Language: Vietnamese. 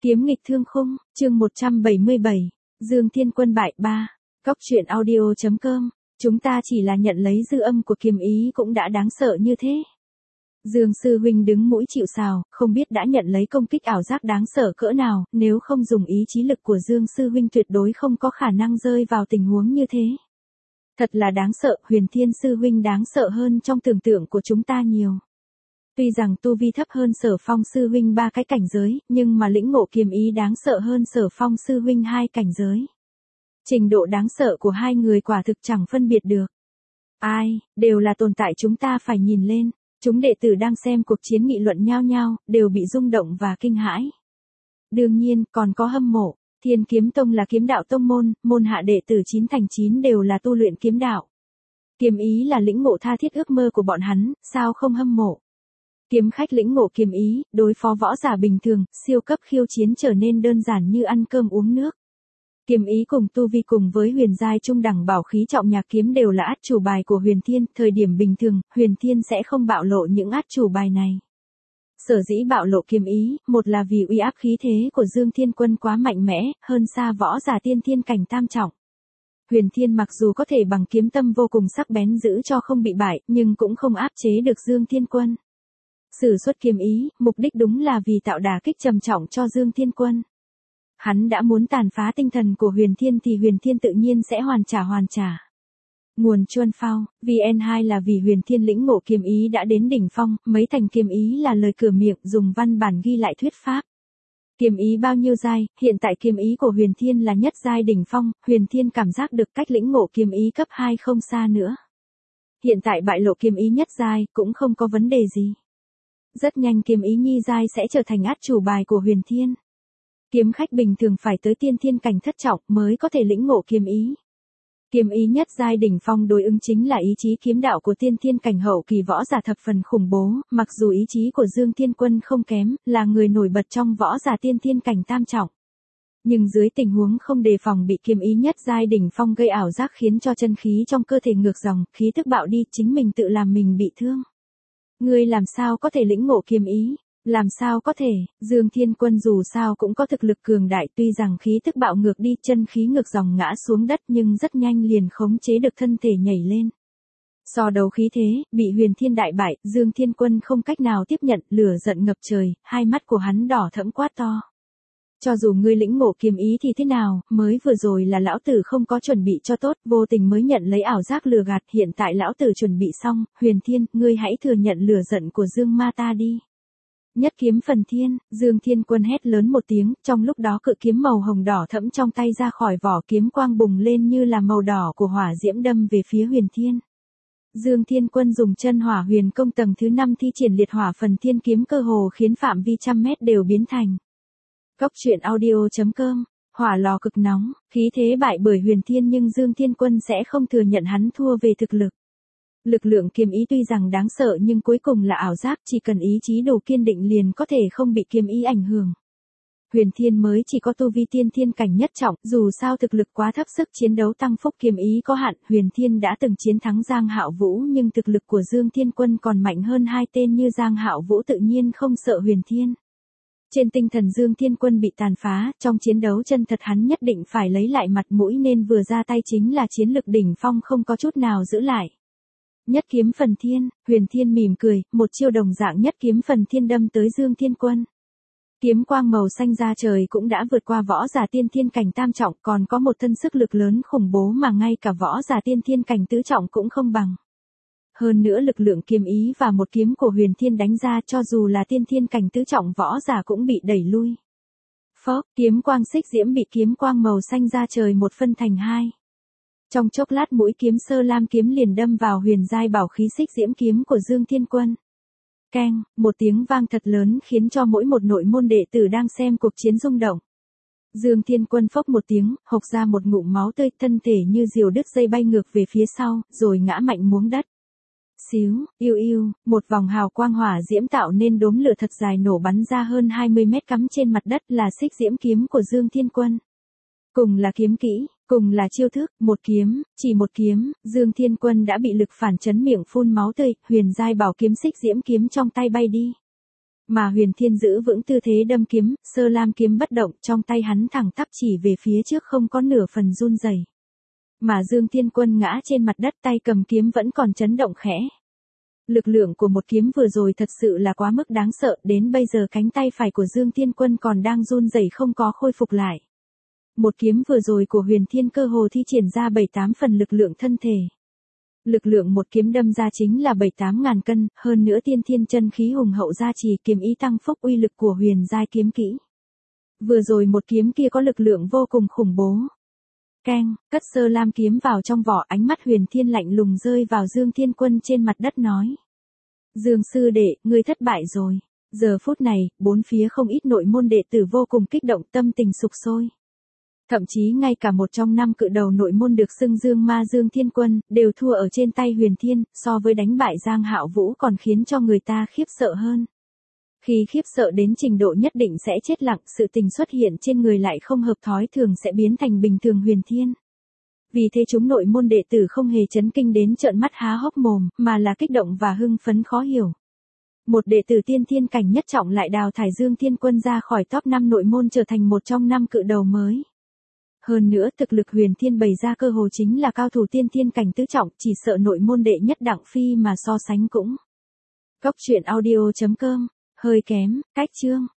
Kiếm nghịch thương khung, chương 177, Dương Thiên Quân bại 3. Cóc truyện audio.com, chúng ta chỉ là nhận lấy dư âm của kiếm ý cũng đã đáng sợ như thế. Dương sư huynh đứng mũi chịu sào, không biết đã nhận lấy công kích ảo giác đáng sợ cỡ nào, nếu không dùng ý chí lực của Dương sư huynh tuyệt đối không có khả năng rơi vào tình huống như thế. Thật là đáng sợ, Huyền Thiên sư huynh đáng sợ hơn trong tưởng tượng của chúng ta nhiều. Tuy rằng tu vi thấp hơn Sở Phong sư huynh 3 cái cảnh giới, nhưng mà lĩnh ngộ kiếm ý đáng sợ hơn Sở Phong sư huynh 2 cảnh giới. Trình độ đáng sợ của hai người quả thực chẳng phân biệt được. Ai, đều là tồn tại chúng ta phải nhìn lên. Chúng đệ tử đang xem cuộc chiến nghị luận nhao nhao, đều bị rung động và kinh hãi. Đương nhiên, còn có hâm mộ. Thiên Kiếm Tông là kiếm đạo tông môn, môn hạ đệ tử 9 thành 9 đều là tu luyện kiếm đạo. Kiếm ý là lĩnh ngộ tha thiết ước mơ của bọn hắn, sao không hâm mộ. Kiếm khách lĩnh ngộ kiếm ý, đối phó võ giả bình thường, siêu cấp khiêu chiến trở nên đơn giản như ăn cơm uống nước. Kiếm ý cùng tu vi cùng với huyền giai trung đẳng bảo khí trọng nhạc kiếm đều là át chủ bài của Huyền Thiên, thời điểm bình thường, Huyền Thiên sẽ không bạo lộ những át chủ bài này. Sở dĩ bạo lộ kiếm ý, một là vì uy áp khí thế của Dương Thiên Quân quá mạnh mẽ, hơn xa võ giả tiên thiên cảnh tam trọng. Huyền Thiên mặc dù có thể bằng kiếm tâm vô cùng sắc bén giữ cho không bị bại, nhưng cũng không áp chế được Dương Thiên Quân. Sử xuất kiếm ý, mục đích đúng là vì tạo đả kích trầm trọng cho Dương Thiên Quân. Hắn đã muốn tàn phá tinh thần của Huyền Thiên thì Huyền Thiên tự nhiên sẽ hoàn trả. Nguồn Chuân Phao, VN2 là vì Huyền Thiên lĩnh ngộ kiếm ý đã đến đỉnh phong, mấy thành kiếm ý là lời cửa miệng dùng văn bản ghi lại thuyết pháp. Kiếm ý bao nhiêu giai, hiện tại kiếm ý của Huyền Thiên là nhất giai đỉnh phong, Huyền Thiên cảm giác được cách lĩnh ngộ kiếm ý cấp 2 không xa nữa. Hiện tại bại lộ kiếm ý nhất giai cũng không có vấn đề gì. Rất nhanh kiếm ý nhi giai sẽ trở thành át chủ bài của Huyền Thiên. Kiếm khách bình thường phải tới tiên thiên cảnh thất trọng mới có thể lĩnh ngộ kiếm ý. Kiếm ý nhất giai đỉnh phong đối ứng chính là ý chí kiếm đạo của tiên thiên cảnh hậu kỳ võ giả thập phần khủng bố, mặc dù ý chí của Dương Thiên Quân không kém, là người nổi bật trong võ giả tiên thiên cảnh tam trọng. Nhưng dưới tình huống không đề phòng bị kiếm ý nhất giai đỉnh phong gây ảo giác khiến cho chân khí trong cơ thể ngược dòng, khí tức bạo đi, chính mình tự làm mình bị thương. Ngươi làm sao có thể lĩnh ngộ kiếm ý? Làm sao có thể, Dương Thiên Quân dù sao cũng có thực lực cường đại, tuy rằng khí tức bạo ngược đi, chân khí ngược dòng ngã xuống đất nhưng rất nhanh liền khống chế được thân thể nhảy lên. So đấu khí thế, bị Huyền Thiên đại bại, Dương Thiên Quân không cách nào tiếp nhận, lửa giận ngập trời, hai mắt của hắn đỏ thẫm quát to. Cho dù ngươi lĩnh ngộ kiếm ý thì thế nào, mới vừa rồi là lão tử không có chuẩn bị cho tốt, vô tình mới nhận lấy ảo giác lừa gạt, hiện tại lão tử chuẩn bị xong, Huyền Thiên, ngươi hãy thừa nhận lửa giận của Dương ma ta đi. Nhất kiếm phần thiên, Dương Thiên Quân hét lớn một tiếng, trong lúc đó cự kiếm màu hồng đỏ thẫm trong tay ra khỏi vỏ, kiếm quang bùng lên như là màu đỏ của hỏa diễm đâm về phía Huyền Thiên. Dương Thiên Quân dùng chân hỏa huyền công tầng thứ 5 thi triển liệt hỏa phần thiên kiếm, cơ hồ khiến phạm vi trăm mét đều biến thành. Cóc truyện audio.com, hỏa lò cực nóng, khí thế bại bởi Huyền Thiên nhưng Dương Thiên Quân sẽ không thừa nhận hắn thua về thực lực. Lực lượng kiếm ý tuy rằng đáng sợ nhưng cuối cùng là ảo giác, chỉ cần ý chí đủ kiên định liền có thể không bị kiếm ý ảnh hưởng. Huyền Thiên mới chỉ có tu vi tiên thiên cảnh nhất trọng, dù sao thực lực quá thấp, sức chiến đấu tăng phúc kiếm ý có hạn, Huyền Thiên đã từng chiến thắng Giang Hạo Vũ nhưng thực lực của Dương Thiên Quân còn mạnh hơn hai tên như Giang Hạo Vũ tự nhiên không sợ Huyền Thiên. Trên tinh thần Dương Thiên Quân bị tàn phá, trong chiến đấu chân thật hắn nhất định phải lấy lại mặt mũi nên vừa ra tay chính là chiến lực đỉnh phong không có chút nào giữ lại. Nhất kiếm phần thiên, Huyền Thiên mỉm cười, một chiêu đồng dạng nhất kiếm phần thiên đâm tới Dương Thiên Quân. Kiếm quang màu xanh ra trời cũng đã vượt qua võ giả tiên thiên cảnh tam trọng, còn có một thân sức lực lớn khủng bố mà ngay cả võ giả tiên thiên cảnh tứ trọng cũng không bằng. Hơn nữa lực lượng kiếm ý và một kiếm của Huyền Thiên đánh ra, cho dù là tiên thiên cảnh tứ trọng võ giả cũng bị đẩy lui. Phốc, kiếm quang xích diễm bị kiếm quang màu xanh ra trời một phân thành hai. Trong chốc lát mũi kiếm sơ lam kiếm liền đâm vào huyền giai bảo khí xích diễm kiếm của Dương Thiên Quân. Keng, một tiếng vang thật lớn khiến cho mỗi một nội môn đệ tử đang xem cuộc chiến rung động. Dương Thiên Quân phốc một tiếng, hộc ra một ngụm máu tươi, thân thể như diều đứt dây bay ngược về phía sau, rồi ngã mạnh xuống đất. Xíu, yêu yêu, một vòng hào quang hỏa diễm tạo nên đốm lửa thật dài nổ bắn ra hơn 20 mét cắm trên mặt đất là xích diễm kiếm của Dương Thiên Quân. Cùng là kiếm kỹ, cùng là chiêu thức, một kiếm, chỉ một kiếm, Dương Thiên Quân đã bị lực phản chấn miệng phun máu tươi, huyền giai bảo kiếm xích diễm kiếm trong tay bay đi. Mà Huyền Thiên giữ vững tư thế đâm kiếm, Sơ Lam kiếm bất động, trong tay hắn thẳng tắp chỉ về phía trước không có nửa phần run rẩy. Mà Dương Thiên Quân ngã trên mặt đất, tay cầm kiếm vẫn còn chấn động khẽ. Lực lượng của một kiếm vừa rồi thật sự là quá mức đáng sợ, đến bây giờ cánh tay phải của Dương Thiên Quân còn đang run rẩy không có khôi phục lại. Một kiếm vừa rồi của Huyền Thiên cơ hồ thi triển ra 7-8 phần lực lượng thân thể. Lực lượng một kiếm đâm ra chính là 7-8 ngàn cân, hơn nữa tiên thiên chân khí hùng hậu gia trì, kiếm ý tăng phúc uy lực của huyền giai kiếm kỹ. Vừa rồi một kiếm kia có lực lượng vô cùng khủng bố. Keng, cất Sơ Lam kiếm vào trong vỏ, ánh mắt Huyền Thiên lạnh lùng rơi vào Dương Thiên Quân trên mặt đất nói. Dương sư đệ, ngươi thất bại rồi. Giờ phút này, bốn phía không ít nội môn đệ tử vô cùng kích động, tâm tình sục sôi. Thậm chí ngay cả một trong 5 cự đầu nội môn được xưng Dương Ma Dương Thiên Quân, đều thua ở trên tay Huyền Thiên, so với đánh bại Giang Hạo Vũ còn khiến cho người ta khiếp sợ hơn. Khi khiếp sợ đến trình độ nhất định sẽ chết lặng, sự tình xuất hiện trên người lại không hợp thói thường sẽ biến thành bình thường Huyền Thiên. Vì thế chúng nội môn đệ tử không hề chấn kinh đến trợn mắt há hốc mồm, mà là kích động và hưng phấn khó hiểu. Một đệ tử tiên thiên cảnh nhất trọng lại đào thải Dương Thiên Quân ra khỏi top 5 nội môn, trở thành một trong 5 cự đầu mới. Hơn nữa thực lực Huyền Thiên bày ra cơ hồ chính là cao thủ tiên thiên cảnh tứ trọng, chỉ sợ nội môn đệ nhất Đặng Phi mà so sánh cũng. Cốc truyện audio.com, hơi kém, cách chương.